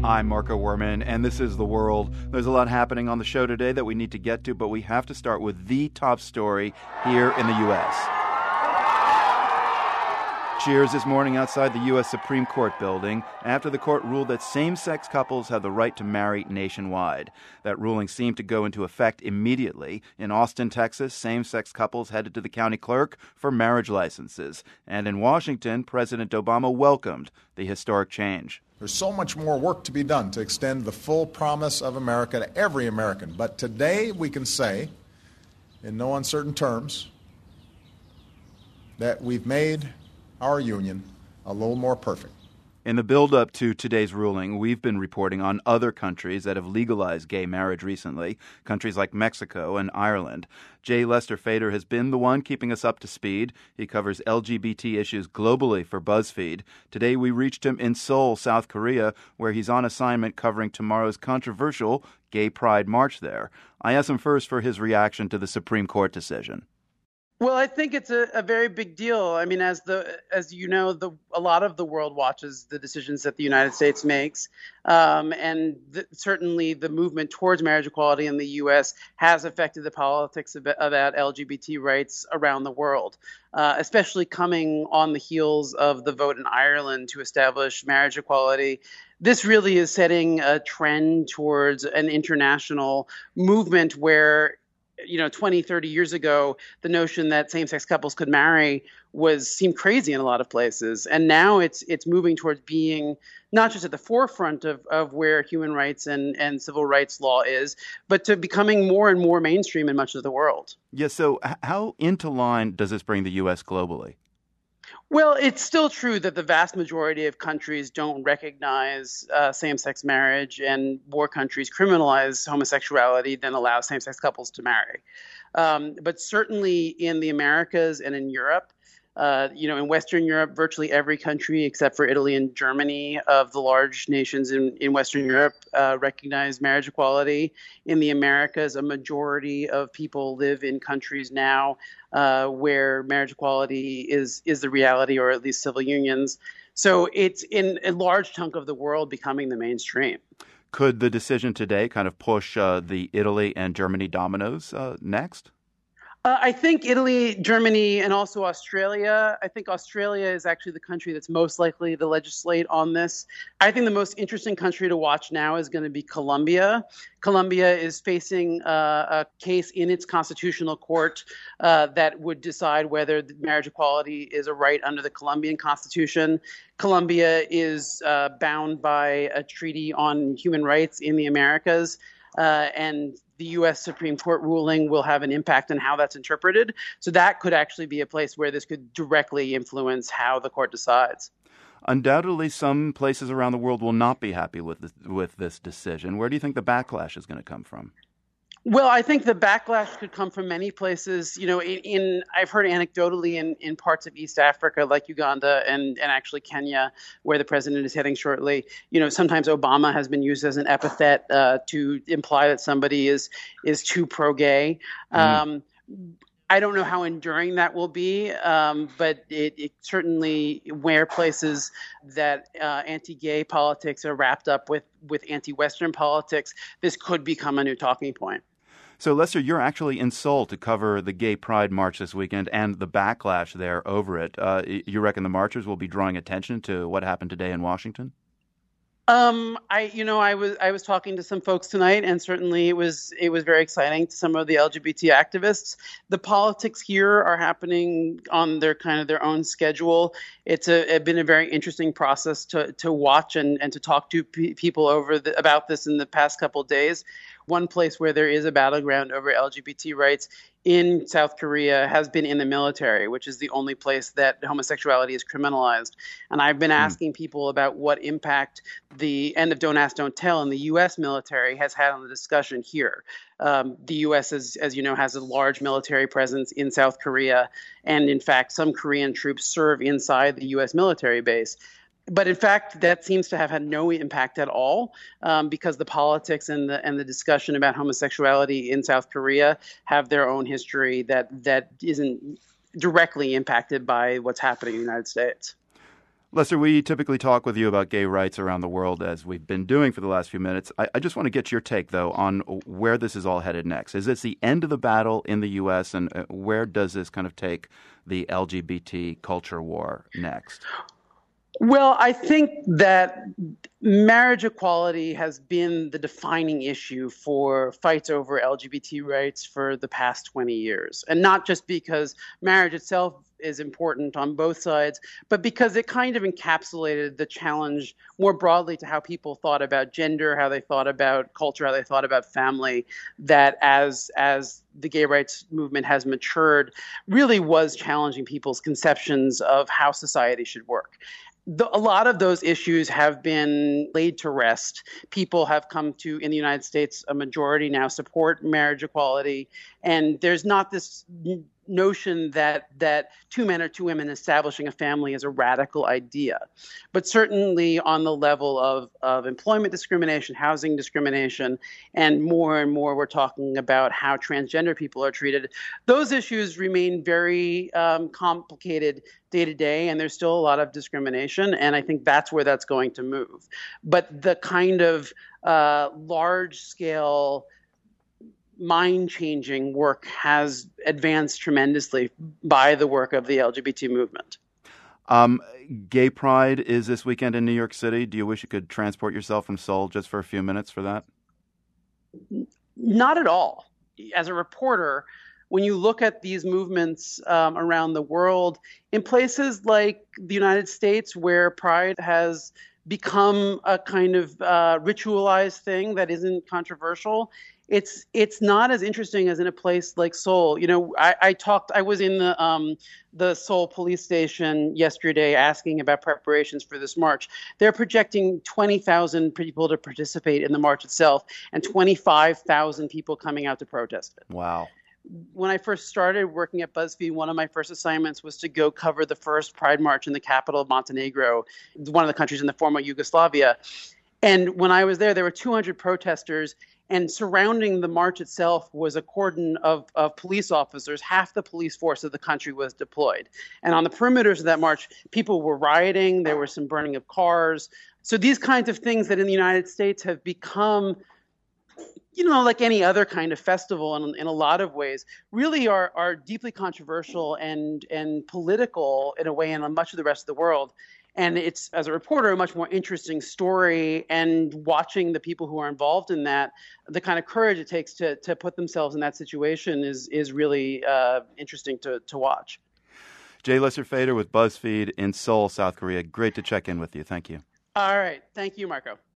I'm Marco Werman, and this is The World. There's a lot happening on the show today that we need to get to, but we have to start with the top story here in the U.S. Cheers this morning outside the U.S. Supreme Court building after the court ruled that same-sex couples have the right to marry nationwide. That ruling seemed to go into effect immediately. In Austin, Texas, same-sex couples headed to the county clerk for marriage licenses. And in Washington, President Obama welcomed the historic change. There's so much more work to be done to extend the full promise of America to every American. But today we can say, in no uncertain terms, that we've made our union a little more perfect. In the build-up to today's ruling, we've been reporting on other countries that have legalized gay marriage recently, countries like Mexico and Ireland. J. Lester Fader has been the one keeping us up to speed. He covers LGBT issues globally for BuzzFeed. Today we reached him in Seoul, South Korea, where he's on assignment covering tomorrow's controversial Gay Pride March there. I asked him first for his reaction to the Supreme Court decision. Well, I think it's a very big deal. I mean, as you know, a lot of the world watches the decisions that the United States makes, and certainly the movement towards marriage equality in the U.S. has affected the politics about LGBT rights around the world, especially coming on the heels of the vote in Ireland to establish marriage equality. This really is setting a trend towards an international movement where 20, 30 years ago, the notion that same-sex couples could marry seemed crazy in a lot of places. And now it's moving towards being not just at the forefront of where human rights and civil rights law is, but to becoming more and more mainstream in much of the world. Yeah, so how into line does this bring the U.S. globally? Well, it's still true that the vast majority of countries don't recognize same-sex marriage, and more countries criminalize homosexuality than allow same-sex couples to marry. But certainly in the Americas and in Europe, in Western Europe, virtually every country except for Italy and Germany of the large nations in Western Europe recognize marriage equality. In the Americas, a majority of people live in countries now where marriage equality is the reality, or at least civil unions. So it's in a large chunk of the world becoming the mainstream. Could the decision today kind of push the Italy and Germany dominoes next? I think Italy, Germany, and also Australia. I think Australia is actually the country that's most likely to legislate on this. I think the most interesting country to watch now is going to be Colombia. Colombia is facing a case in its constitutional court that would decide whether marriage equality is a right under the Colombian constitution. Colombia is bound by a treaty on human rights in the Americas, and the U.S. Supreme Court ruling will have an impact on how that's interpreted. So that could actually be a place where this could directly influence how the court decides. Undoubtedly, some places around the world will not be happy with this decision. Where do you think the backlash is going to come from? Well, I think the backlash could come from many places. I've heard anecdotally in parts of East Africa, like Uganda and actually Kenya, where the president is heading shortly. Sometimes Obama has been used as an epithet to imply that somebody is too pro-gay. I don't know how enduring that will be, but it certainly, where places that anti-gay politics are wrapped up with anti-Western politics, this could become a new talking point. So, Lester, you're actually in Seoul to cover the Gay Pride March this weekend and the backlash there over it. You reckon the marchers will be drawing attention to what happened today in Washington? I was talking to some folks tonight, and certainly it was very exciting to some of the LGBT activists. The politics here are happening on their own schedule. It's been a very interesting process to watch and to talk to people about this in the past couple of days. One place where there is a battleground over LGBT rights in South Korea has been in the military, which is the only place that homosexuality is criminalized. And I've been asking people about what impact the end of Don't Ask, Don't Tell in the U.S. military has had on the discussion here. The U.S., as you know, has a large military presence in South Korea. And in fact, some Korean troops serve inside the U.S. military base. But in fact, that seems to have had no impact at all, because the politics and the discussion about homosexuality in South Korea have their own history that isn't directly impacted by what's happening in the United States. Lester, we typically talk with you about gay rights around the world, as we've been doing for the last few minutes. I just want to get your take, though, on where this is all headed next. Is this the end of the battle in the U.S., and where does this kind of take the LGBT culture war next? Well, I think that marriage equality has been the defining issue for fights over LGBT rights for the past 20 years. And not just because marriage itself is important on both sides, but because it kind of encapsulated the challenge more broadly to how people thought about gender, how they thought about culture, how they thought about family, that as the gay rights movement has matured, really was challenging people's conceptions of how society should work. A lot of those issues have been laid to rest. People have come to, in the United States, a majority now support marriage equality. And there's not this notion that two men or two women establishing a family is a radical idea. But certainly on the level of employment discrimination, housing discrimination, and more we're talking about how transgender people are treated, those issues remain very complicated day to day, and there's still a lot of discrimination, and I think that's where that's going to move. But the kind of large-scale mind-changing work has advanced tremendously by the work of the LGBT movement. Gay Pride is this weekend in New York City. Do you wish you could transport yourself from Seoul just for a few minutes for that? Not at all. As a reporter, when you look at these movements around the world, in places like the United States where Pride has become a kind of ritualized thing that isn't controversial, it's not as interesting as in a place like Seoul. You know, I was in the Seoul police station yesterday asking about preparations for this march. They're projecting 20,000 people to participate in the march itself and 25,000 people coming out to protest it. Wow. When I first started working at BuzzFeed, one of my first assignments was to go cover the first Pride March in the capital of Montenegro, one of the countries in the former Yugoslavia. And when I was there were 200 protesters, and surrounding the march itself was a cordon of police officers. Half the police force of the country was deployed. And on the perimeters of that march, people were rioting. There was some burning of cars. So these kinds of things that in the United States have become, you know, like any other kind of festival in a lot of ways, really are deeply controversial and political in a way in much of the rest of the world. And it's, as a reporter, a much more interesting story. And watching the people who are involved in that, the kind of courage it takes to put themselves in that situation is really interesting to watch. J. Lester Feder with BuzzFeed in Seoul, South Korea. Great to check in with you. Thank you. All right. Thank you, Marco.